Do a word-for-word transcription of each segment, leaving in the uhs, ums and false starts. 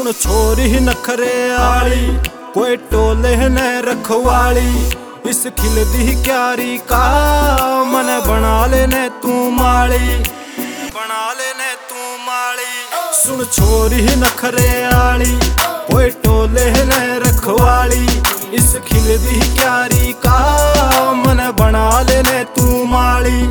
सुन छोरी नखरे आली, कोई टोले न रखवाली। इस खिलदी क्यारी का मन बना लेने तू माली, बना लेने तू माली। सुन छोरी नखरे आली, कोई टोले न रखवाली। इस खिलदी क्यारी का मन बना लेने तू माली।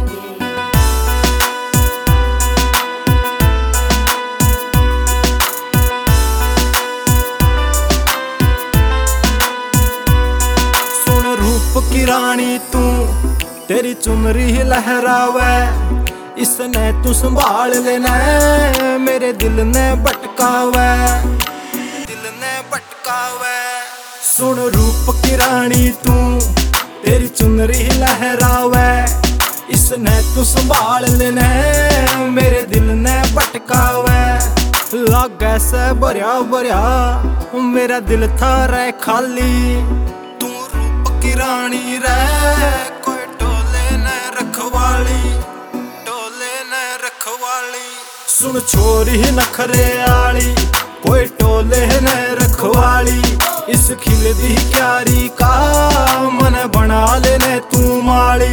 की रानी तू तेरी चुनरी लहरावे, इसने तू संभाल लेना मेरे दिल ने भटकावे, दिल ने भटकावे। सुन रूप की रानी तू तेरी चुनरी लहरावे, इसने तू संभाल लेना मेरे दिल ने भटकावे। लागे से भरिया भरिया मेरा दिल था रे खाली, की रानी रे कोई टोले न रखवाली, टोले न रखवाली। सुन छोरी नखरे आली, कोई टोले न रखवाली। इस खिलदी क्यारी का मन बना लेने तू माली।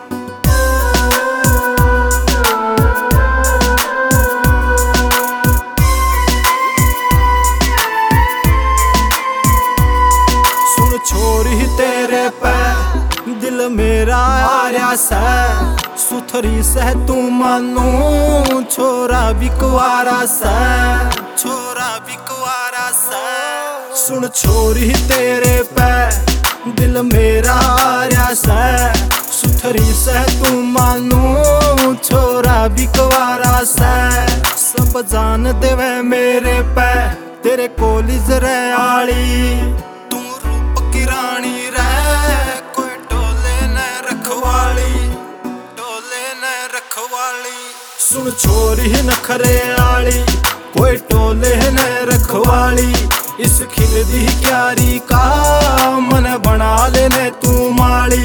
सुन छोरी तेरे पे दिल मेरा आर्या से, सुथरी से तू मानू छोरा बिकवारा से, छोरा बिकवारा से। सुन छोरी तेरे पे दिल मेरा आर्या से, सुथरी से तू मानू छोरा बिकवारा से। सब जान देवे मेरे पे तेरे कोलिज रे आली, तू रूप की रानी रे कोई टोले न रखवाली, टोले न रखवाली। सुन छोरी नखरे आली, कोई टोले न रखवाली। इस खिलदी क्यारी का मन बना लेने तू माली।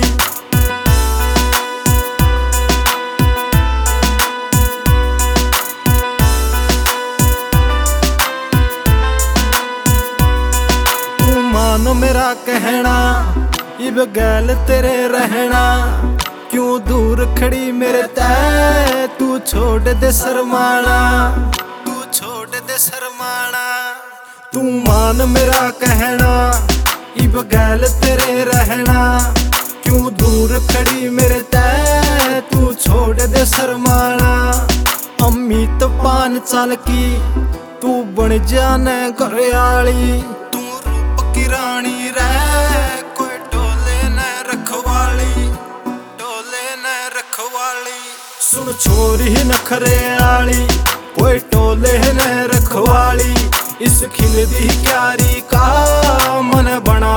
तू मानो मेरा कहना इब गैल तेरे रहना, क्यों दूर खड़ी मेरे तै तू छोड़ दे शर्माना, तू छोड़ दे शर्माना। तू मान मेरा कहना इब गैल तेरे रहना, क्यों दूर खड़ी मेरे तै तू छोड़ दे शर्माना। अम्मी तो पान चाल की तू बन जाने घरयाली, तू रूप की रानी रे कोई टोले न रखवाली, टोले न रखवाली। सुन छोरी नखरे आली, कोई टोले न रखवाली। इस खिलदी क्यारी का मन बना